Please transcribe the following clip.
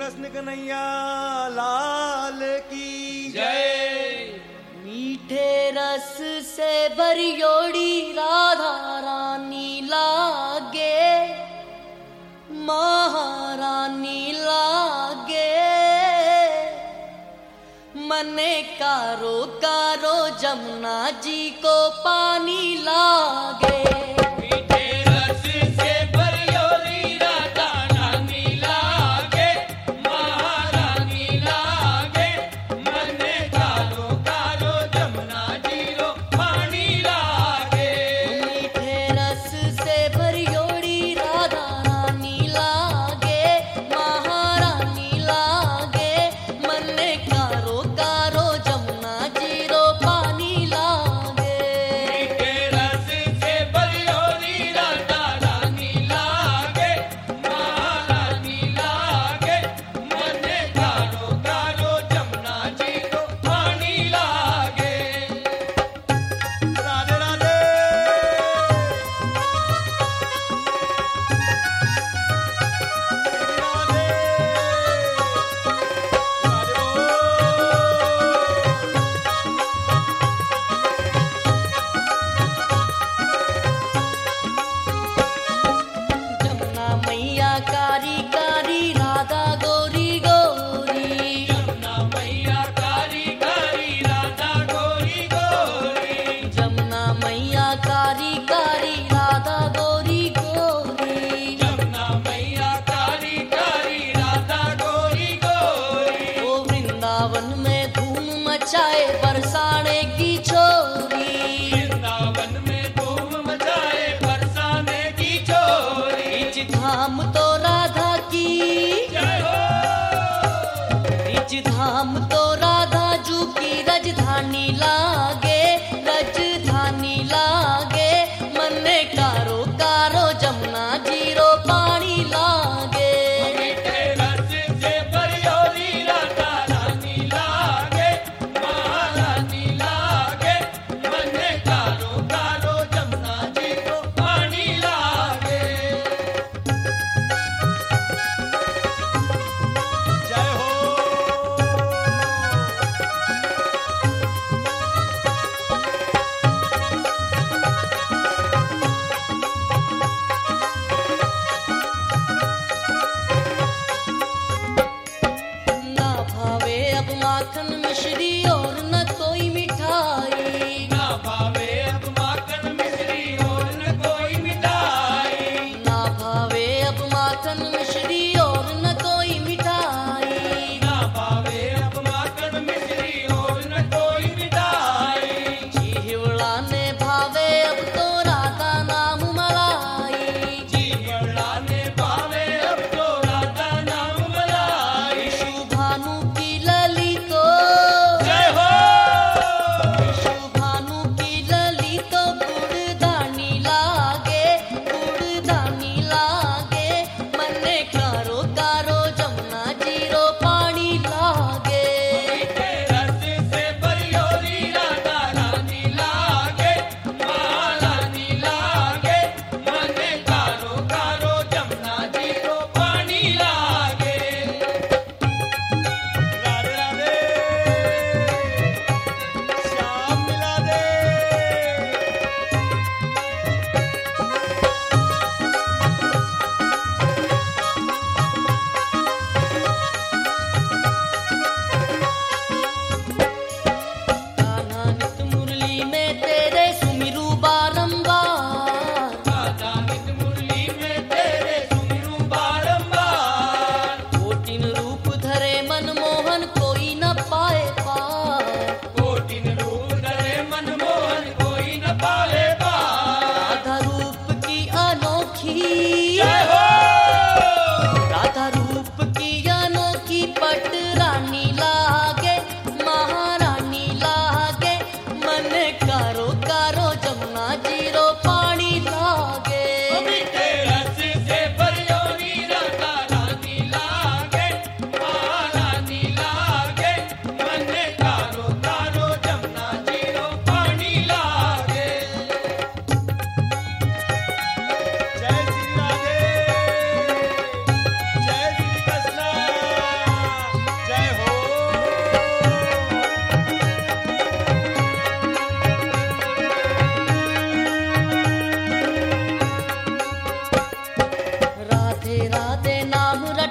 कृष्ण कन्हैया लाल की जय। मीठे रस से बरियोड़ी राधा रानी लागे, महारानी लागे। मने कारो कारो जमुना जी को पानी लागे। बरसाने की छोरी, वृंदावन में धूम मचाए बरसाने की छोरी। बीच धाम तो राधा की जय हो, बीच धाम तो राधा जू की राजधानी लागे, राजधानी लागे। मन्ने कारो कारो जमुना जीरो पानी लागे। मीठे रस से बरियोरी राधा रानी लागे, महारानी लागे। मन्ने कारो कारो जमुना जी को पानी लागे। जय हो। ना भावे अब माखन मिश्री और न कोई मिठाई, ना भावे अब माखन मिश्री और न कोई मिठाई। ना भावे अब माखन मिश्री और न कोई मिठाई। ना भावे अब माखन मिश्री और न कोई मिठाई। जीवड़ा ने भावे अब तो राधा नाम मलाई, जीवड़ा ने भावे अब तो राधा नाम मलाई। शुभानु की लली तो जय हो, शुभानु की लली तो गुड़दानी लागे, गुड़दानी लागे। मन्ने कारो राधे राधे नाम